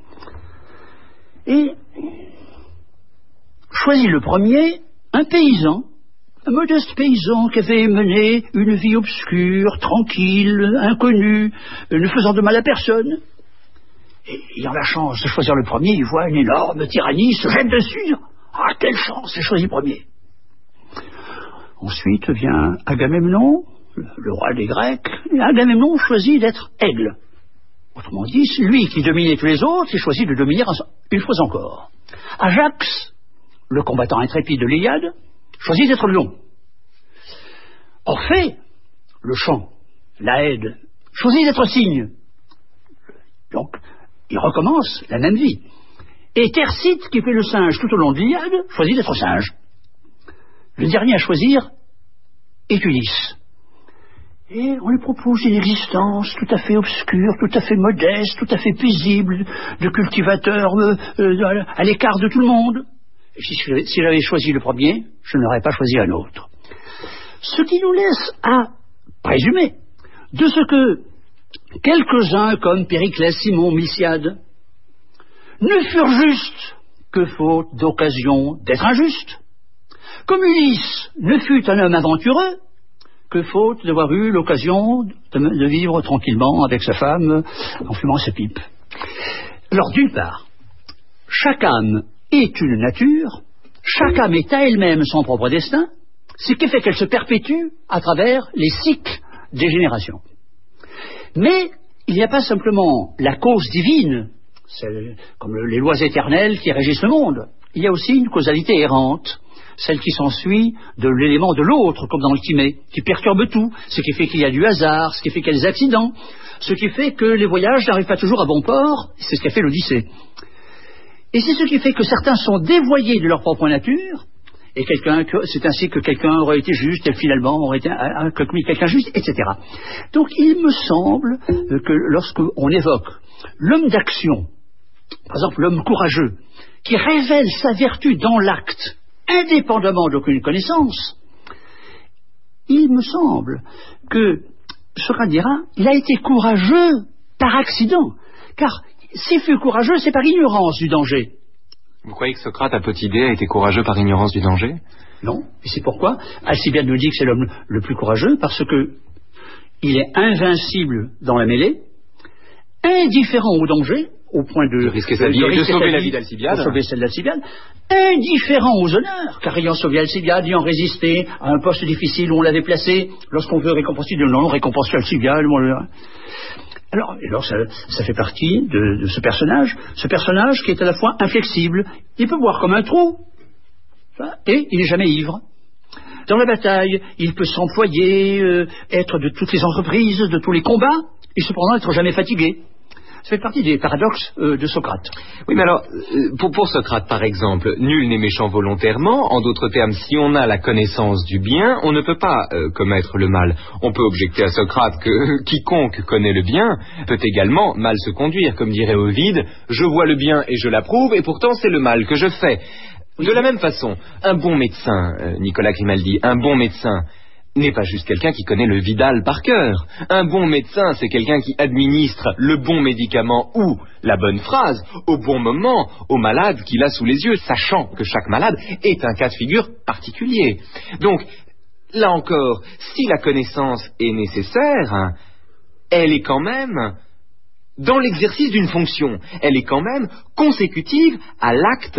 Et choisit le premier, un paysan, un modeste paysan qui avait mené une vie obscure, tranquille, inconnue, ne faisant de mal à personne. Et ayant la chance de choisir le premier, il voit une énorme tyrannie, se jette dessus. Ah, quelle chance, j'ai choisi le premier. Ensuite vient Agamemnon, le roi des Grecs. Et Agamemnon choisit d'être aigle. Autrement dit, lui qui dominait tous les autres, il choisit de dominer une fois encore. Ajax, le combattant intrépide de l'Iliade, choisit d'être lion. Orphée, le chant, l'Aède, choisit d'être cygne. Donc, il recommence la même vie. Et Thersites, qui fait le singe tout au long de l'Iliade, choisit d'être singe. Le dernier à choisir est Ulysse. Et on lui propose une existence tout à fait obscure, tout à fait modeste, tout à fait paisible, de cultivateur euh, euh, à l'écart de tout le monde. Et si, si j'avais choisi le premier, je n'aurais pas choisi un autre. Ce qui nous laisse à présumer de ce que quelques-uns comme Périclès, Simon, Miltiade ne furent justes que faute d'occasion d'être injustes, comme Ulysse ne fut un homme aventureux que faute d'avoir eu l'occasion de, de vivre tranquillement avec sa femme en fumant sa pipe. Alors d'une part, chaque âme est une nature, chaque âme est à elle-même son propre destin, ce qui fait qu'elle se perpétue à travers les cycles des générations. Mais il n'y a pas simplement la cause divine, c'est comme les lois éternelles qui régissent le monde, il y a aussi une causalité errante, celle qui s'ensuit de l'élément de l'autre, comme dans le Timée, qui perturbe tout, ce qui fait qu'il y a du hasard, ce qui fait qu'il y a des accidents, ce qui fait que les voyages n'arrivent pas toujours à bon port, c'est ce qu'a fait l'Odyssée. Et c'est ce qui fait que certains sont dévoyés de leur propre nature, et quelqu'un, c'est ainsi que quelqu'un aurait été juste, et finalement aurait été un, un, quelqu'un juste, et cetera. Donc il me semble que lorsqu'on évoque l'homme d'action, par exemple l'homme courageux, qui révèle sa vertu dans l'acte, indépendamment d'aucune connaissance, il me semble que Socrate dira, il a été courageux par accident, car s'il fut courageux, c'est par ignorance du danger. Vous croyez que Socrate, à petite idée, a été courageux par ignorance du danger? Non, et c'est pourquoi Alcibiade nous dit que c'est l'homme le plus courageux, parce que il est invincible dans la mêlée, indifférent au danger, au point de, de risquer sa vie, de, de, de sauver la vie d'Alcibiade, de sauver celle d'Alcibiade, indifférent aux honneurs, car ayant sauvé Alcibiade, ayant résisté à un poste difficile où on l'avait placé, lorsqu'on veut récompenser, non, non, récompense Alcibiade. Alors, alors ça, ça fait partie de, de ce personnage, ce personnage qui est à la fois inflexible, il peut boire comme un trou, et il n'est jamais ivre. Dans la bataille, il peut s'employer, euh, être de toutes les entreprises, de tous les combats, et cependant n'être jamais fatigué. Ça fait partie des paradoxes euh, de Socrate. Oui, mais alors, pour, pour Socrate, par exemple, nul n'est méchant volontairement. En d'autres termes, si on a la connaissance du bien, on ne peut pas euh, commettre le mal. On peut objecter à Socrate que euh, quiconque connaît le bien peut également mal se conduire. Comme dirait Ovide, je vois le bien et je l'approuve, et pourtant c'est le mal que je fais. De la même façon, un bon médecin, euh, Nicolas Grimaldi, un bon médecin n'est pas juste quelqu'un qui connaît le Vidal par cœur. Un bon médecin, c'est quelqu'un qui administre le bon médicament ou la bonne phrase au bon moment au malade qu'il a sous les yeux, sachant que chaque malade est un cas de figure particulier. Donc, là encore, si la connaissance est nécessaire, hein, elle est quand même dans l'exercice d'une fonction. Elle est quand même consécutive à l'acte,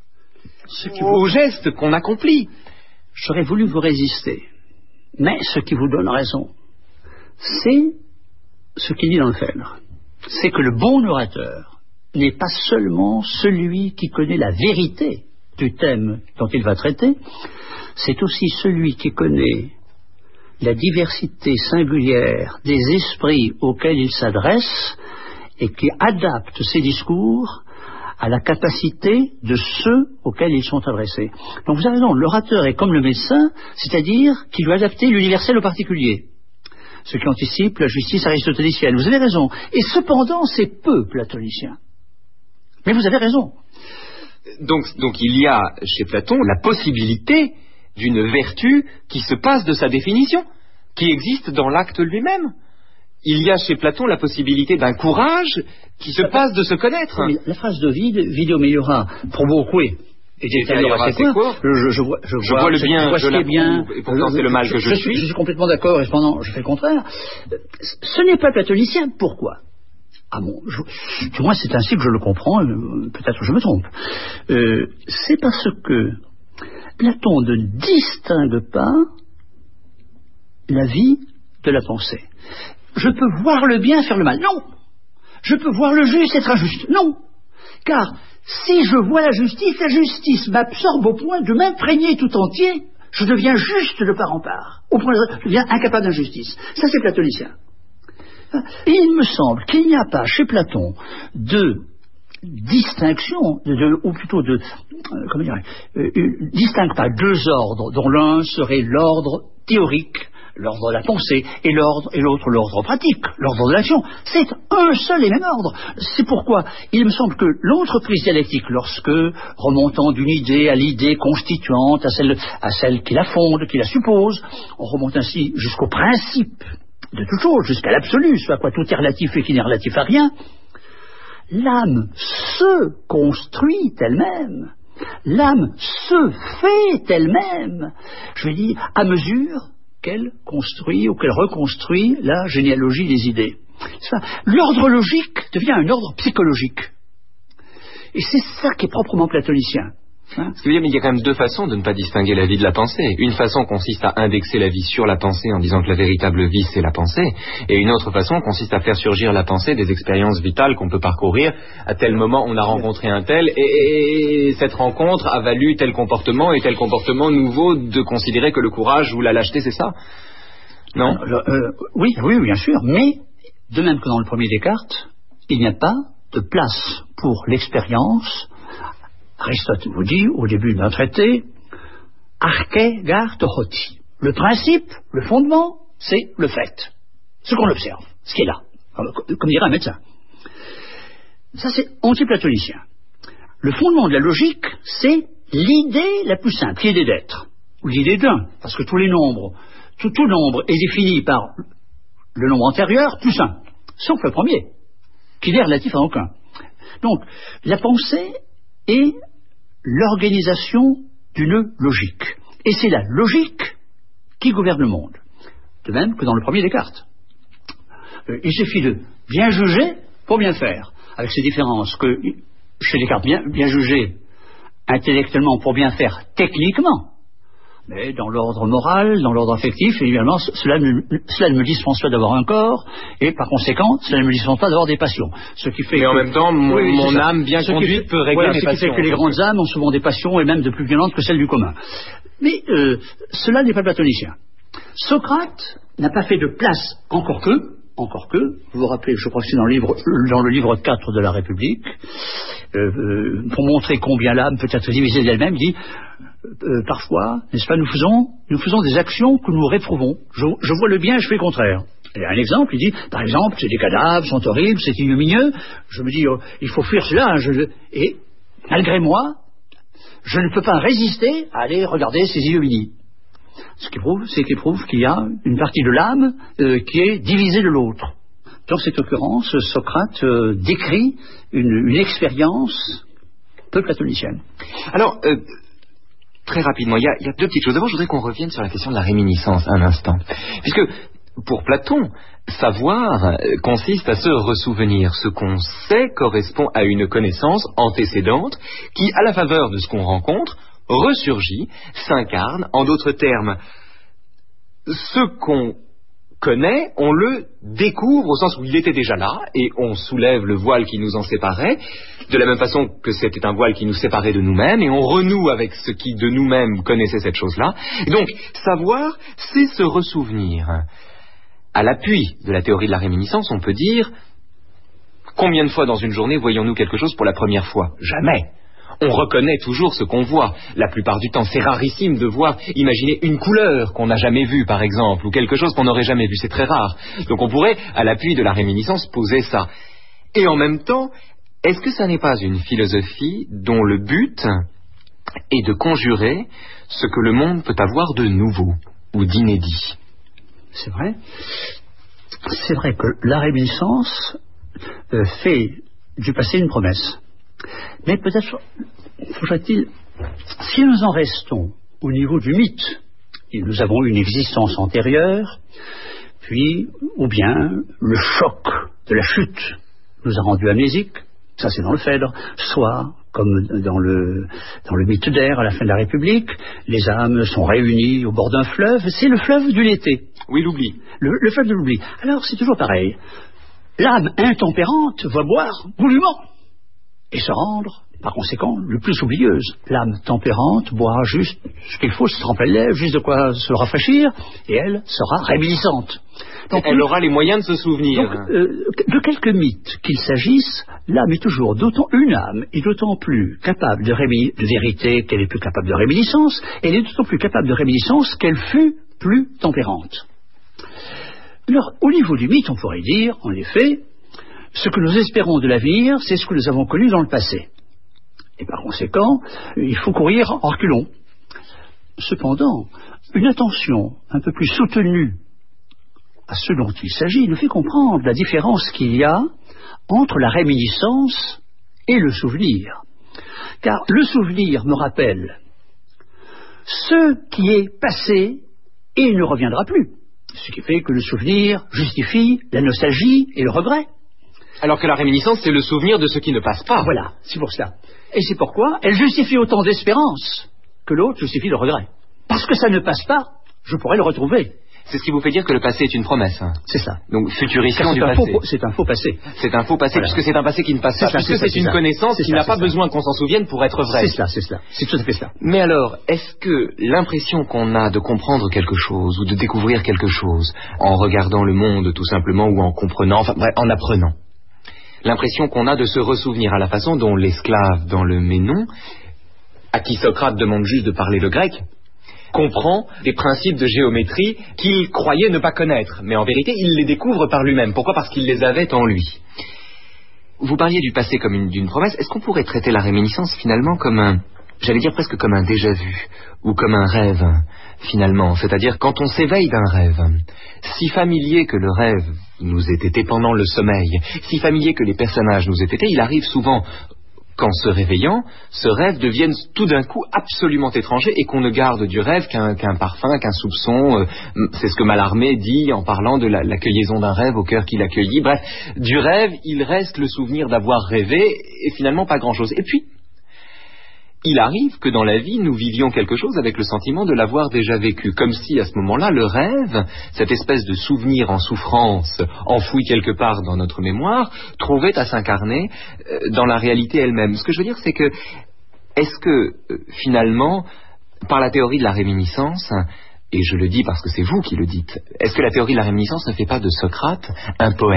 au geste qu'on accomplit. J'aurais voulu vous résister. Mais ce qui vous donne raison, c'est ce qu'il dit dans le Phèdre. C'est que le bon orateur n'est pas seulement celui qui connaît la vérité du thème dont il va traiter, c'est aussi celui qui connaît la diversité singulière des esprits auxquels il s'adresse et qui adapte ses discours à la capacité de ceux auxquels ils sont adressés. Donc vous avez raison, l'orateur est comme le médecin, c'est-à-dire qu'il doit adapter l'universel au particulier, ce qui anticipe la justice aristotélicienne. Vous avez raison. Et cependant, c'est peu platonicien. Mais vous avez raison. Donc, donc il y a chez Platon la possibilité d'une vertu qui se passe de sa définition, qui existe dans l'acte lui-même. Il y a chez Platon la possibilité d'un courage qui se passe de se connaître. Mais la phrase de Vide, Video meliora, proboque, et alors c'est quoi? Je, je, vois, je, je vois le bien, je, je l'approuve, et pourtant c'est le mal que je, je suis. Je suis complètement d'accord, et cependant je fais le contraire. Ce n'est pas platonicien, pourquoi? Ah bon, je, du moins c'est ainsi que je le comprends, peut-être que je me trompe. Euh, c'est parce que Platon ne distingue pas la vie de la pensée. Je peux voir le bien faire le mal. Non. Je peux voir le juste être injuste. Non. Car si je vois la justice, la justice m'absorbe au point de m'imprégner tout entier. Je deviens juste de part en part. Au point de je deviens incapable d'injustice. Ça, c'est platonicien. Et il me semble qu'il n'y a pas chez Platon de distinction, de, de, ou plutôt de, euh, comment dire, euh, euh, distingue pas deux ordres, dont l'un serait l'ordre théorique, l'ordre de la pensée, et l'ordre et l'autre l'ordre pratique, l'ordre de l'action. C'est un seul et même ordre. C'est pourquoi il me semble que l'entreprise dialectique, lorsque, remontant d'une idée à l'idée constituante, à celle, à celle qui la fonde, qui la suppose, on remonte ainsi jusqu'au principe de toute chose, jusqu'à l'absolu, soit quoi tout est relatif et qui n'est relatif à rien, l'âme se construit elle-même, l'âme se fait elle-même, je vais dire, à mesure qu'elle construit ou qu'elle reconstruit la généalogie des idées. L'ordre logique devient un ordre psychologique. Et c'est ça qui est proprement platonicien. Hein? Ce qui veut dire qu'il y a quand même deux façons de ne pas distinguer la vie de la pensée. Une façon consiste à indexer la vie sur la pensée en disant que la véritable vie c'est la pensée, et une autre façon consiste à faire surgir la pensée des expériences vitales qu'on peut parcourir. À tel moment on a rencontré un tel, et, et, et cette rencontre a valu tel comportement, et tel comportement nous vaut de considérer que le courage ou la lâcheté c'est ça. Non euh, euh, Oui, oui, bien sûr, mais de même que dans le premier Descartes, il n'y a pas de place pour l'expérience. Aristote vous dit, au début d'un traité, arche garto hoti. Le principe, le fondement, c'est le fait. Ce qu'on observe, ce qui est là. Comme dirait un médecin. Ça, c'est anti-platonicien. Le fondement de la logique, c'est l'idée la plus simple, l'idée d'être. Ou l'idée d'un. Parce que tous les nombres, tout, tout nombre est défini par le nombre antérieur plus un. Sauf le premier, qui n'est relatif à aucun. Donc, la pensée est l'organisation d'une logique. Et c'est la logique qui gouverne le monde. De même que dans le premier Descartes. Euh, il suffit de bien juger pour bien faire. Avec ces différences que, chez Descartes, bien, bien juger intellectuellement pour bien faire techniquement. Mais dans l'ordre moral, dans l'ordre affectif, évidemment, cela ne, cela ne me dispense pas d'avoir un corps, et par conséquent, cela ne me dispense pas d'avoir des passions. Ce qui fait mais que, en même temps, mon, oui, mon âme bien ce conduite fait, peut régler voilà, mes ce passions. Ce qui fait que les grandes âmes ont souvent des passions, et même de plus violentes que celles du commun. Mais euh, cela n'est pas platonicien. Socrate n'a pas fait de place, encore que, encore que, vous vous rappelez, je crois que c'est dans le livre, dans le livre quatre de la République, euh, euh, pour montrer combien l'âme peut être divisée d'elle-même, il dit... Euh, parfois, n'est-ce pas, nous faisons, nous faisons des actions que nous réprouvons. Je, je vois le bien et je fais le contraire. Il y a un exemple, il dit, par exemple, c'est des cadavres, sont horribles, c'est ignominieux. Je me dis, oh, il faut fuir cela. Hein, je, et malgré moi, je ne peux pas résister à aller regarder ces ignominies. Ce qui prouve, c'est qu'il prouve qu'il y a une partie de l'âme euh, qui est divisée de l'autre. Dans cette occurrence, Socrate euh, décrit une, une expérience peu platonicienne. Alors, euh, très rapidement, il y, a, il y a deux petites choses. D'abord, je voudrais qu'on revienne sur la question de la réminiscence un instant. Puisque, pour Platon, savoir consiste à se ressouvenir. Ce qu'on sait correspond à une connaissance antécédente qui, à la faveur de ce qu'on rencontre, ressurgit, s'incarne. En d'autres termes, ce qu'on connaît, on le découvre au sens où il était déjà là, et on soulève le voile qui nous en séparait, de la même façon que c'était un voile qui nous séparait de nous-mêmes, et on renoue avec ce qui de nous-mêmes connaissait cette chose-là. Et donc, savoir, c'est se ressouvenir. À l'appui de la théorie de la réminiscence, on peut dire, combien de fois dans une journée voyons-nous quelque chose pour la première fois? Jamais. On reconnaît toujours ce qu'on voit. La plupart du temps, c'est rarissime de voir, imaginez une couleur qu'on n'a jamais vue, par exemple, ou quelque chose qu'on n'aurait jamais vu. C'est très rare. Donc on pourrait, à l'appui de la réminiscence, poser ça. Et en même temps, est-ce que ça n'est pas une philosophie dont le but est de conjurer ce que le monde peut avoir de nouveau ou d'inédit? C'est vrai. C'est vrai que la réminiscence euh, fait du passé une promesse. Mais peut-être faudrait-il, si nous en restons au niveau du mythe, et nous avons une existence antérieure, puis, ou bien, le choc de la chute nous a rendus amnésiques, ça c'est dans le Phèdre, soit, comme dans le, dans le mythe d'Air, à la fin de la République, les âmes sont réunies au bord d'un fleuve, c'est le fleuve du l'été. Oui, l'oubli. Le, le fleuve de l'oubli. Alors, c'est toujours pareil. L'âme intempérante va boire goulûment et se rendre par conséquent, le plus oublieuse. L'âme tempérante boira juste ce qu'il faut, se tremper les lèvres, juste de quoi se rafraîchir, et elle sera réminiscente. Donc, elle aura les moyens de se souvenir. Donc, euh, de quelque mythe qu'il s'agisse, l'âme est toujours d'autant, une âme est d'autant plus capable de, rémi, de vérité qu'elle est plus capable de réminiscence, et elle est d'autant plus capable de réminiscence qu'elle fut plus tempérante. Alors, au niveau du mythe, on pourrait dire, en effet, ce que nous espérons de l'avenir, c'est ce que nous avons connu dans le passé. Et par conséquent, il faut courir en reculons. Cependant, une attention un peu plus soutenue à ce dont il s'agit nous fait comprendre la différence qu'il y a entre la réminiscence et le souvenir. Car le souvenir me rappelle ce qui est passé et ne reviendra plus. Ce qui fait que le souvenir justifie la nostalgie et le regret. Alors que la réminiscence, c'est le souvenir de ce qui ne passe pas. Voilà, c'est pour cela. Et c'est pourquoi elle justifie autant d'espérance que l'autre justifie de regret. Parce que ça ne passe pas, je pourrais le retrouver. C'est ce qui vous fait dire que le passé est une promesse. Hein. C'est ça. Donc futurisation du un passé. Faux, c'est un faux passé. C'est un faux passé, voilà. Puisque c'est un passé qui ne passe pas. Puisque c'est une ça. connaissance qui n'a pas ça. besoin qu'on s'en souvienne pour être vraie. C'est cela, c'est cela. C'est tout à fait ça. Mais alors, est-ce que l'impression qu'on a de comprendre quelque chose ou de découvrir quelque chose en regardant le monde tout simplement ou en comprenant, enfin bref, en apprenant, l'impression qu'on a de se ressouvenir à la façon dont l'esclave dans le Ménon, à qui Socrate demande juste de parler le grec, comprend des principes de géométrie qu'il croyait ne pas connaître, mais en vérité il les découvre par lui-même. Pourquoi ? Parce qu'il les avait en lui. Vous parliez du passé comme une, d'une promesse. Est-ce qu'on pourrait traiter la réminiscence finalement comme un, j'allais dire presque comme un déjà-vu, ou comme un rêve, finalement, c'est-à-dire quand on s'éveille d'un rêve, si familier que le rêve nous ait été pendant le sommeil, si familier que les personnages nous aient été, il arrive souvent qu'en se réveillant, ce rêve devienne tout d'un coup absolument étranger et qu'on ne garde du rêve qu'un, qu'un parfum, qu'un soupçon. Euh, c'est ce que Mallarmé dit en parlant de la, la cueilliaison d'un rêve au cœur qu'il accueillit. Bref, du rêve, il reste le souvenir d'avoir rêvé et finalement pas grand-chose. Et puis, il arrive que dans la vie, nous vivions quelque chose avec le sentiment de l'avoir déjà vécu, comme si à ce moment-là, le rêve, cette espèce de souvenir en souffrance, enfoui quelque part dans notre mémoire, trouvait à s'incarner dans la réalité elle-même. Ce que je veux dire, c'est que, est-ce que, finalement, par la théorie de la réminiscence, et je le dis parce que c'est vous qui le dites, est-ce que la théorie de la réminiscence ne fait pas de Socrate un poète ?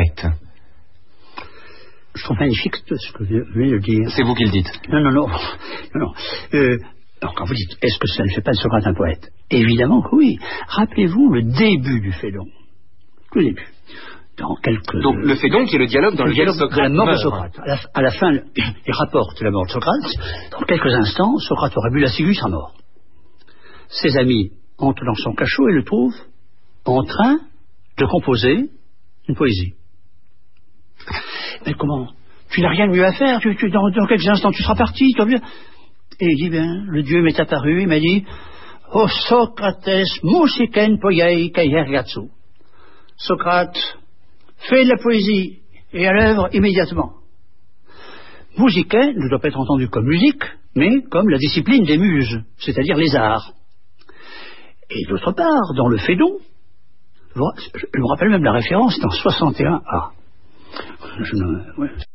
Je trouve magnifique ce que vous venez de dire. C'est vous qui le dites. Non, non, non. non, non. Euh, alors, quand vous dites, est-ce que ça ne fait pas de Socrate un poète ? Évidemment que oui. Rappelez-vous le début du Phédon. Le début. Dans quelques... Donc, le Phédon qui est le dialogue dans le lequel dialogue Socrate de la mort meurt. de Socrate. À la, à la fin, il rapporte la mort de Socrate. Dans quelques instants, Socrate aurait bu la ciguë à mort. Ses amis entrent dans son cachot et le trouvent en train de composer une poésie. Mais comment ? Tu n'as rien de mieux à faire, tu, tu, dans, dans quelques instants tu seras parti. Tu et il dit, bien, le Dieu m'est apparu, il m'a dit, O Socrates, musiken poiei kaiergatsu. Socrate, fais de la poésie et à l'œuvre immédiatement. Musiken ne doit pas être entendu comme musique, mais comme la discipline des muses, c'est-à-dire les arts. Et d'autre part, dans le Phédon, je me rappelle même la référence dans soixante et un A. Je ne, ouais.